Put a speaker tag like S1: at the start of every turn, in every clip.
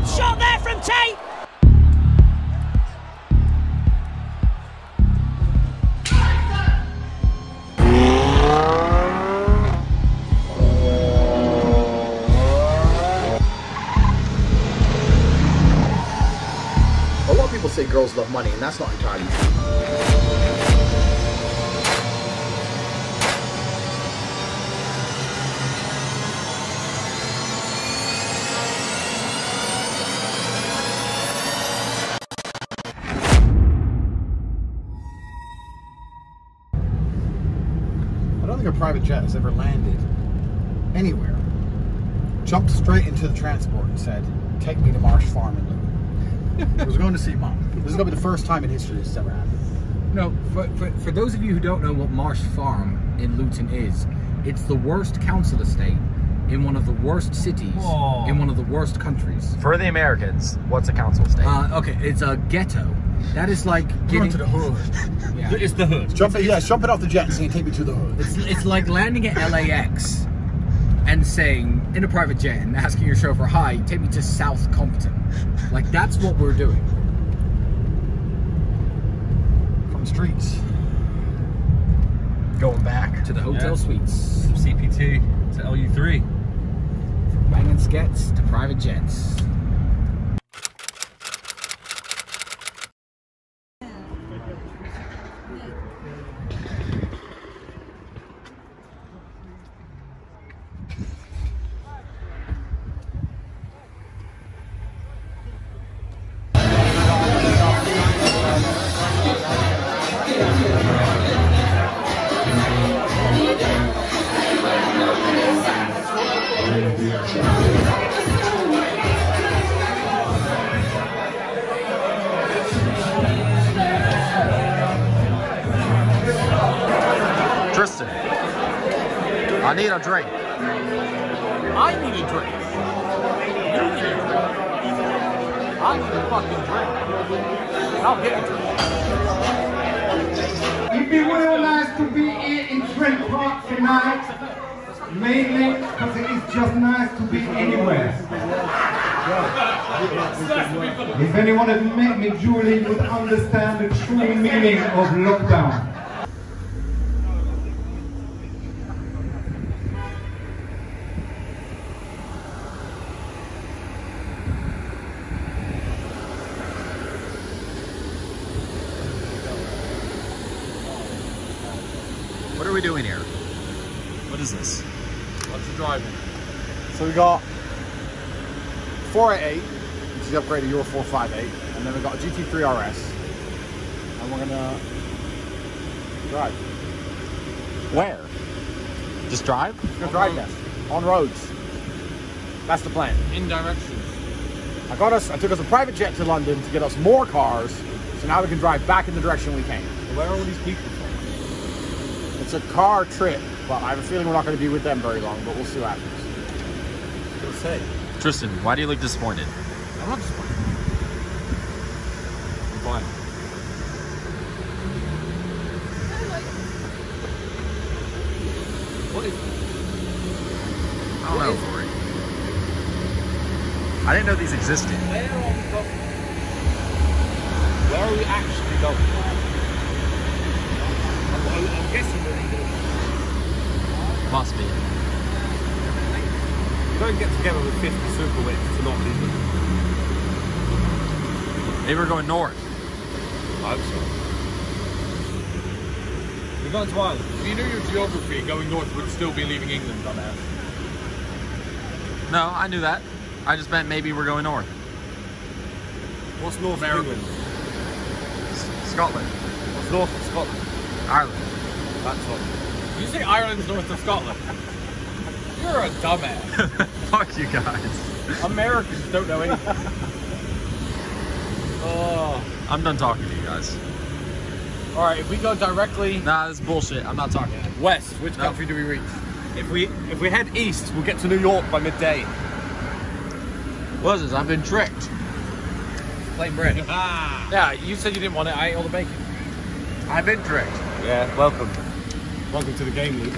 S1: Good shot there from Tate.
S2: A lot of people say girls love money, and that's not entirely true. I don't think a private jet has ever landed anywhere, jumped straight into the transport and said, "Take me to Marsh Farm in Luton." I was going to see Mom. This is going to be the first time in history this has ever happened.
S3: No, for those of you who don't know what Marsh Farm in Luton is, it's the worst council estate in one of the worst cities in one of the worst countries.
S4: For the Americans, what's a council estate?
S3: Okay, it's a ghetto. That is like getting
S2: to the hood.
S3: Yeah.
S5: It's the hood.
S2: Jumping off the jet and saying, "Take me to the hood."
S3: It's like landing at LAX and saying in a private jet and asking your chauffeur, "Hi, take me to South Compton." Like, that's what we're doing.
S2: From the streets.
S4: Going back
S3: To the hotel suites.
S5: From CPT to LU3.
S3: From banging skets to private jets.
S4: Tristan, I need a drink.
S3: I need a drink. You need a drink. I need a fucking drink. I'll get a drink.
S6: It'd be real nice to be here in Trent Park tonight, mainly because it is just nice to be anywhere. If anyone had met me, Julie would understand the true meaning of lockdown.
S4: What are we doing here? What is this?
S5: What's the driving?
S2: So we got 488, which is the upgraded Euro 458, and then we got a GT3 RS, and we're gonna drive.
S4: Where? Just drive?
S2: We're gonna drive there, on roads. That's the plan.
S5: In directions.
S2: I took us a private jet to London to get us more cars, so now we can drive back in the direction we came.
S5: Where are all these people from?
S2: It's a car trip, but I have a feeling we're not going to be with them very long, but we'll see what happens.
S5: What to say?
S4: Tristan, why do you look disappointed?
S5: I'm not disappointed. I'm fine. What is it?
S4: I don't know, Rory. I didn't know these existed.
S5: Where are we going? Where are we actually going? I'm guessing we're going.
S4: Must be.
S5: You don't get together with 50 super wits to not leave them.
S4: Maybe we're going north.
S5: I hope so. We're going to Ireland. If you knew your geography, going north would still be leaving England, dumbass.
S4: No, I knew that. I just meant maybe we're going north.
S5: What's north of England?
S4: Scotland.
S5: What's north of Scotland?
S4: Ireland.
S5: That's what. Did you say Ireland's north of Scotland? You're a dumbass.
S4: Fuck you guys.
S5: Americans don't know anything. Oh.
S4: I'm done talking to you guys.
S5: Alright, if we go directly
S4: Nah, this is bullshit. I'm not talking.
S5: west, which country do we reach? If we head east, we'll get to New York by midday.
S4: What is this? I've been tricked.
S5: Plain bread. Yeah, you said you didn't want it. I ate all the bacon.
S4: I've been tricked.
S5: Yeah, welcome. Welcome to the game, Luke.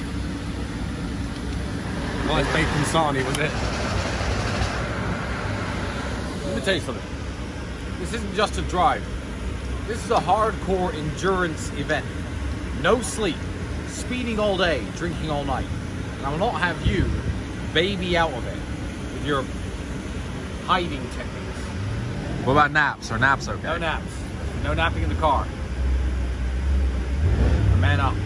S5: Nice bacon sarnie, was it? tell you something. This isn't just a drive. This is a hardcore endurance event. No sleep, speeding all day, drinking all night. And I will not have you baby out of it with your hiding techniques.
S4: What about naps? Are naps okay?
S5: No naps. No napping in the car. Man up.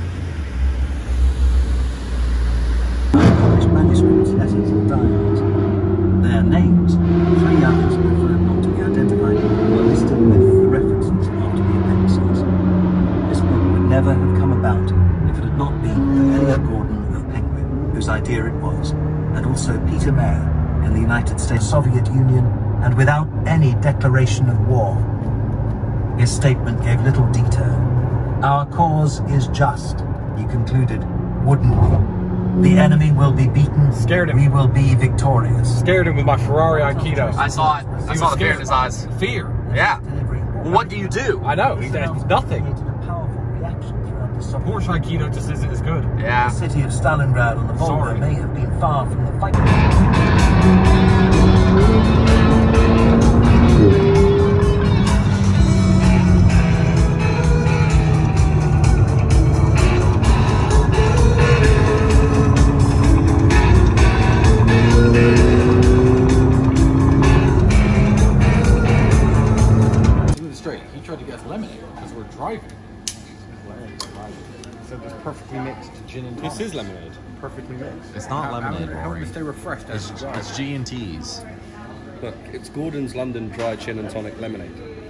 S1: Published manuscripts, letters, and diaries. Their names, 3 others preferred not to be identified, were listed with the references after the appendices. This book would never have come about if it had not been for Elliot Gordon of Penguin, whose idea it was, and also Peter Mayer in the United States, Soviet Union, and without any declaration of war. His statement gave little detail. Our cause is just, he concluded woodenly. The enemy will be beaten.
S5: Scared him.
S1: We will be victorious.
S5: Scared him with my Ferrari Aikido.
S4: I saw it. I saw the fear in his eyes.
S5: Fear.
S4: Yeah. Well, what do you do?
S5: I know. He does nothing.
S1: A powerful reaction throughout the Soviet
S5: Porsche Aikido just isn't as good.
S4: Yeah.
S1: The city of Stalingrad on the Volga
S5: Sorry.
S1: may have been far from the fight.
S5: Straight. He tried to get us lemonade because we're driving.
S2: So it's perfectly mixed gin and tonic.
S7: This is lemonade.
S2: Perfectly mixed.
S4: It's not lemonade,
S5: How
S4: Rory.
S5: to stay refreshed as you drive.
S4: It's G&T's.
S7: Look, it's Gordon's London Dry Gin and Tonic Lemonade.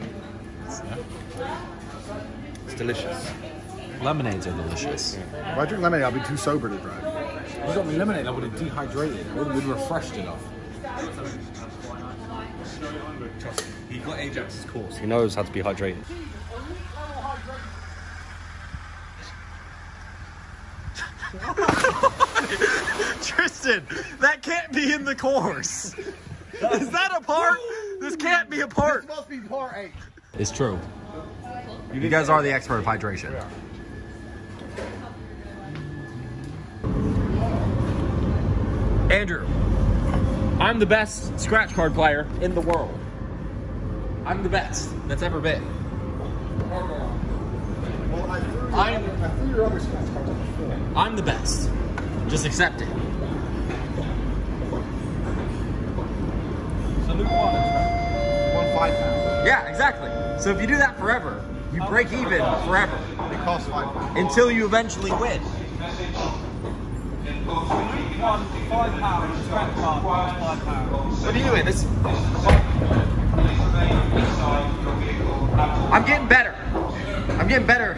S7: It's delicious.
S4: Lemonades are delicious.
S2: If I drink lemonade, I'll be too sober to drive.
S5: If you got me lemonade, I would have dehydrated. I would have been refreshed enough.
S7: He got Ajax's course. He knows how to be hydrated.
S4: Tristan, that can't be in the course. Is that a part? This can't be a part.
S2: Must be part 8.
S4: It's true. You guys are the expert of hydration.
S5: Andrew, I'm the best scratch card player in the world. I'm the best that's ever been.
S2: Well, I threw your other scratch cards on the floor.
S5: I'm the best. Just accept it. So Luke won.
S2: Won £5.
S5: Yeah, exactly. So if you do that forever, you break even forever
S2: It costs £5.
S5: until you eventually win. What are you doing? This. I'm getting better. I'm getting better.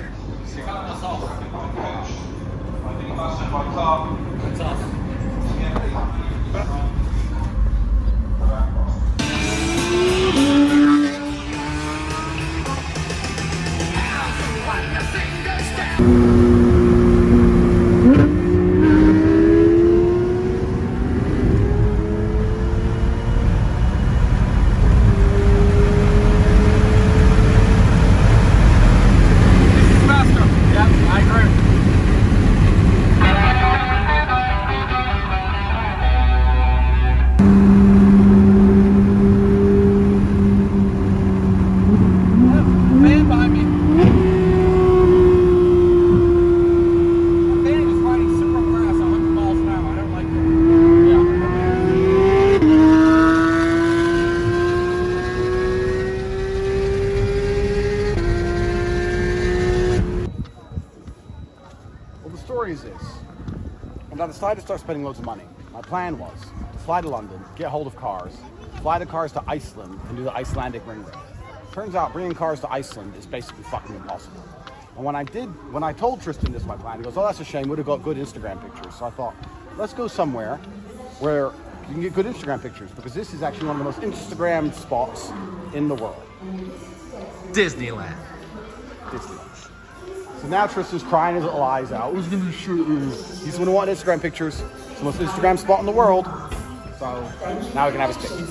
S2: And I decided to start spending loads of money. My plan was to fly to London, get hold of cars, fly the cars to Iceland, and do the Icelandic ring road. Turns out bringing cars to Iceland is basically fucking impossible. And when I told Tristan this was my plan, he goes, "Oh, that's a shame. Would have got good Instagram pictures." So I thought, let's go somewhere where you can get good Instagram pictures, because this is actually one of the most Instagrammed spots in the world.
S4: Disneyland.
S2: Disneyland. So now Tristan's crying his little eyes out. Who's gonna shoot you? He's gonna want Instagram pictures. It's the most Instagram spot in the world. So now we can have his pictures.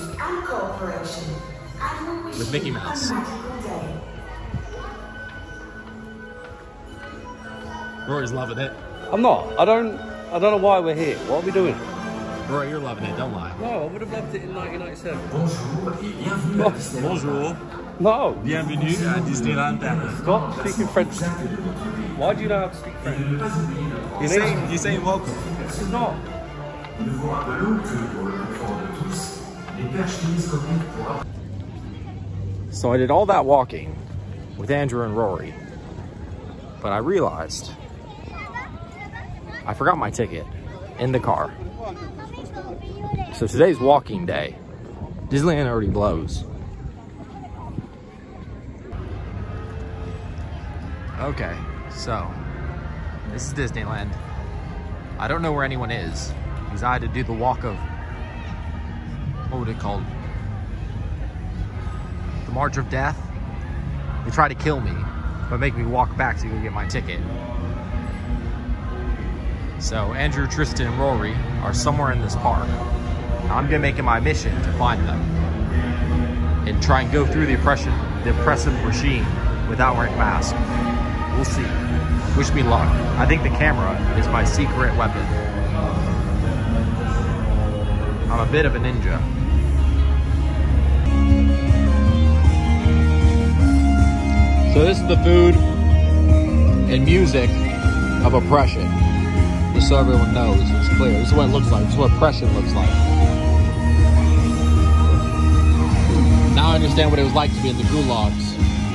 S4: With Mickey Mouse. Rory's loving it.
S7: I'm not. I don't know why we're here. What are we doing? Rory, you're loving it, don't lie.
S8: No, I would have loved it in 1997.
S7: Bonjour.
S8: No.
S7: Bienvenue à Disneyland Paris.
S8: Stop speaking French. Why do you know how to speak French?
S7: He's saying welcome.
S8: No.
S3: So I did all that walking with Andrew and Rory, but I realized I forgot my ticket in the car. So today's walking day. Disneyland already blows. Okay, so this is Disneyland. I don't know where anyone is because I had to do the walk of, what would it called? The March of Death. They try to kill me, but make me walk back to go get my ticket. So Andrew, Tristan, and Rory are somewhere in this park. Now, I'm gonna make it my mission to find them and try and go through the oppressive regime without wearing a mask. We'll see. Wish me luck. I think the camera is my secret weapon. I'm a bit of a ninja. So this is the food and music of oppression. Just so everyone knows, it's clear. This is what it looks like. This is what oppression looks like. Now I understand what it was like to be in the gulags.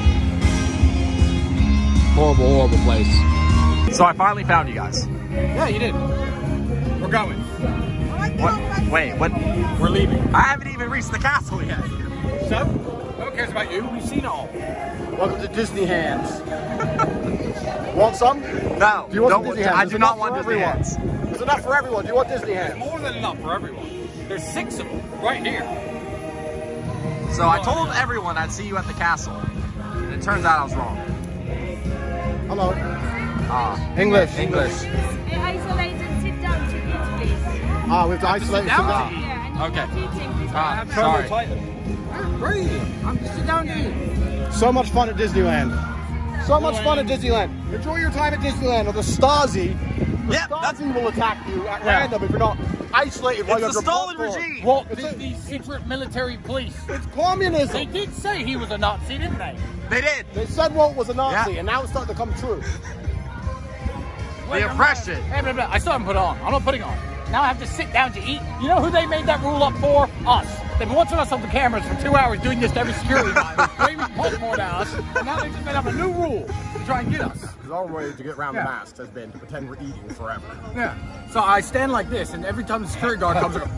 S3: Horrible, horrible place. So I finally found you guys.
S5: Yeah, you did. We're going.
S3: What? Wait, what?
S5: We're leaving.
S3: I haven't even reached the castle yet.
S5: So, no one cares about you. We've seen it all.
S2: Welcome to Disney Hands. Want some?
S3: No,
S2: Do you want some Disney Hands?
S3: I
S2: There's
S3: do not
S2: enough
S3: want
S2: for
S3: Disney
S2: everyone.
S3: Hands.
S2: There's enough for everyone. Do you want Disney Hands?
S5: More than enough for everyone. There's 6 of them right here.
S3: So I told everyone I'd see you at the castle. And it turns out I was wrong.
S2: Hello.
S3: English.
S9: Isolate and sit down to eat, please.
S2: We have to isolate and sit down.
S9: Yeah, and
S3: Okay.
S9: not eating, please.
S3: Sorry.
S5: I'm just sit down here.
S2: So much fun at Disneyland. So much fun at Disneyland. Enjoy your time at Disneyland, or the Stasi. The Stasi will attack you at random if you're not isolated while you're
S3: It's the Stalin regime.
S5: Walt Disney's secret military police.
S2: It's communism.
S5: They did say he was a Nazi, didn't they?
S3: They did.
S2: They said Walt was a Nazi,
S3: Yeah.
S2: and now it's starting to come true.
S3: The oppression.
S5: Hey, I still haven't put it on. I'm not putting it on. Now I have to sit down to eat. You know who they made that rule up for? Us. They've been watching us on the cameras for 2 hours doing this to every security guy. Waving popcorn at us. And now they just made up a new rule to try and get us.
S2: Because our way to get around the masks has been to pretend we're eating forever.
S5: Yeah. So I stand like this, and every time the security guard comes, I go,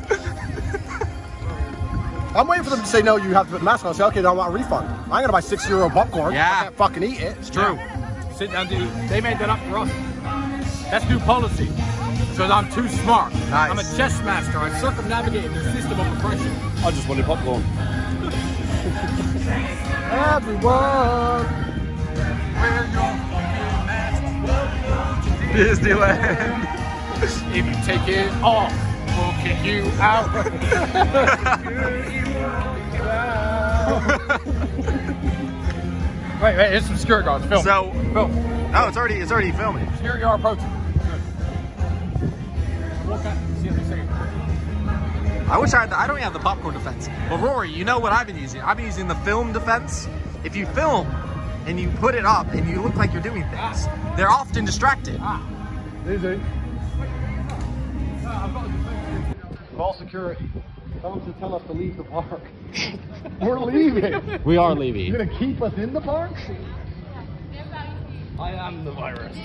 S2: I'm waiting for them to say, no, you have to put the mask on. I say, okay, then I want a refund. I'm going to buy €6 popcorn.
S3: Yeah.
S2: I can't fucking eat it.
S3: It's true.
S5: sit down to eat. They made that up for us. That's new policy. Because I'm too smart.
S3: Nice.
S5: I'm a chess master. I circumnavigated their system of oppression.
S7: I just wanted popcorn.
S2: Everyone.
S3: Disneyland.
S5: If you take it off, we'll kick you out. Wait, here's some security guards. Film.
S3: So,
S5: Film.
S3: no, it's already filming.
S5: Security guard approaching. Look at see what they say.
S3: I wish I don't have the popcorn defense. But Rory, you know what I've been using? I've been using the film defense. If you film and you put it up and you look like you're doing things, they're often distracted.
S2: Easy. Call security. Tell them to tell us to leave the park. We're leaving.
S3: We are leaving.
S2: You're gonna keep us in the park?
S8: I am the virus.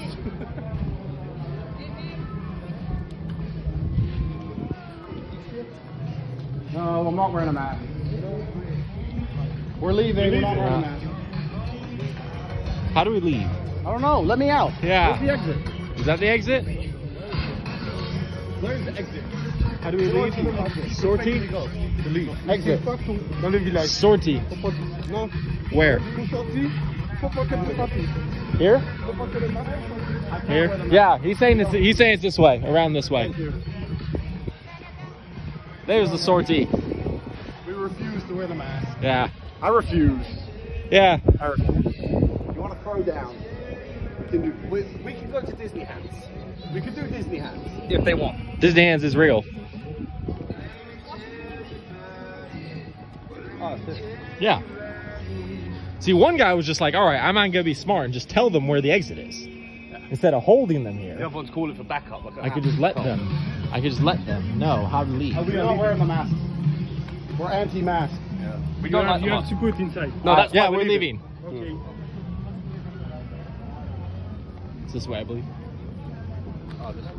S2: No, I'm not wearing a mask. We're leaving. We're not wearing a mask.
S3: How do we leave?
S2: I don't know. Let me out.
S3: Yeah.
S2: Where's the exit?
S3: Is that the exit?
S2: Where's the exit?
S3: How do we leave? Sortie?
S2: Exit. Dans le village.
S3: Sortie.
S2: No.
S3: Where? Here? Here? Yeah, he's saying it's this way, around this way. There's the sortie.
S2: We refuse to wear the mask.
S3: Yeah.
S2: I refuse.
S3: Yeah.
S2: I refuse. You want to throw down? We can go to Disney Hands. We can do Disney Hands.
S8: If they want.
S3: Disney Hands is real.
S7: Oh, that's it.
S3: Yeah. See, one guy was just like, all right, I'm not gonna be smart and just tell them where the exit is. Instead of holding them here.
S7: The other one's calling for backup. Like
S3: I could just let them. I could just let them know how to leave.
S2: We're not wearing the masks. We're anti-mask.
S7: Yeah. We don't like the mask.
S8: to put inside.
S7: No, that's
S3: yeah,
S7: why
S3: we're leaving.
S8: Okay.
S3: It's this way, I believe.
S7: Oh, this one.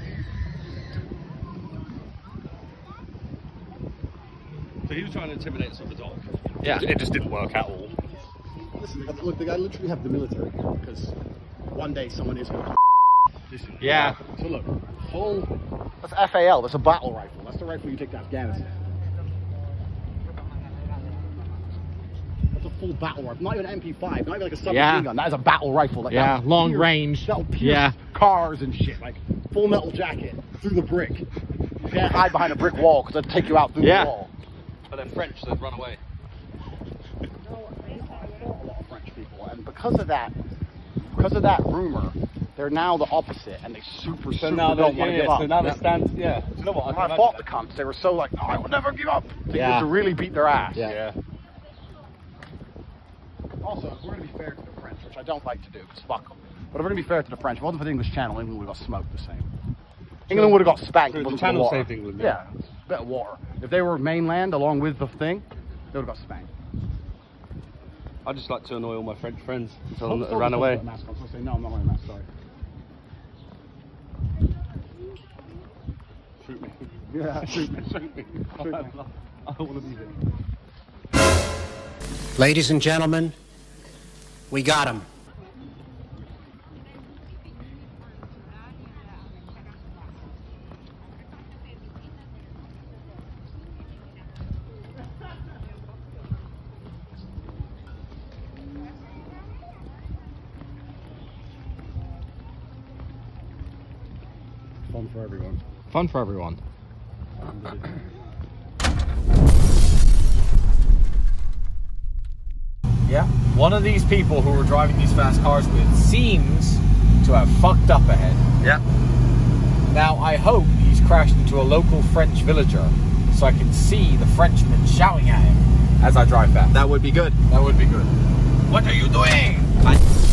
S7: So he was trying to intimidate us with the dog.
S3: Yeah.
S7: It just didn't work at all.
S2: Listen, look, they literally have the military because one day someone is going to.
S3: Yeah.
S2: So look, that's FAL. That's a battle rifle. That's the rifle you take to Afghanistan. That's a full battle rifle. Not even an MP5. Not even like a submachine gun. That is a battle rifle. Like,
S3: Yeah,
S2: that'll
S3: long
S2: pierce-
S3: range.
S2: That'll pierce
S3: Yeah.
S2: cars and shit. Like full metal jacket through the brick. You can't hide behind a brick wall because they'll take you out through the wall.
S7: But they're French, so they'd run away.
S2: A lot of French people, and because of that rumor, they're now the opposite, and they super don't want to give up.
S7: So now they stand. Yeah. Do you know what?
S2: When I fought the cunts, they were so like, no, I will never give up. They used to really beat their ass.
S3: Yeah.
S2: Also, if we're going to be fair to the French, which I don't like to do, because fuck them. But if we're going to be fair to the French, if it wasn't for the English Channel, England would have got smoked the same. England would have got spanked.
S7: So
S2: if it
S7: the
S2: wasn't for
S7: Channel
S2: water.
S7: saved England.
S2: Yeah, bit of water. If they were mainland along with the thing, they would have got spanked.
S7: I just like to annoy all my French friends. So
S2: Hold-
S7: they
S2: hold
S7: ran
S2: the
S7: away.
S2: mask on, so I say, no, I'm not wearing a mask, sorry.
S7: Shoot me.
S2: Yeah, shoot me.
S7: Shoot me. I don't want to be there.
S10: Ladies and gentlemen, we got him.
S2: Fun for everyone.
S3: Fun for everyone.
S5: Yeah. One of these people who we're driving these fast cars with seems to have fucked up ahead.
S3: Yeah.
S5: Now, I hope he's crashed into a local French villager so I can see the Frenchman shouting at him as I drive back.
S3: That would be good.
S5: That would be good. What are you doing?